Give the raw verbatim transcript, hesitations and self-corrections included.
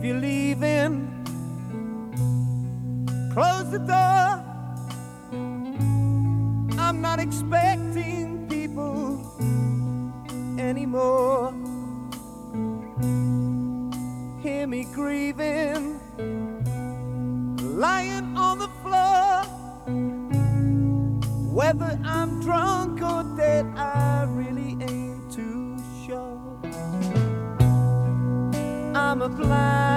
you're leaving, close the door. I'm not expecting people anymore. Hear me grieving, lying on the floor. Whether I'm drunk or dead, I really ain't too sure. I'm a blind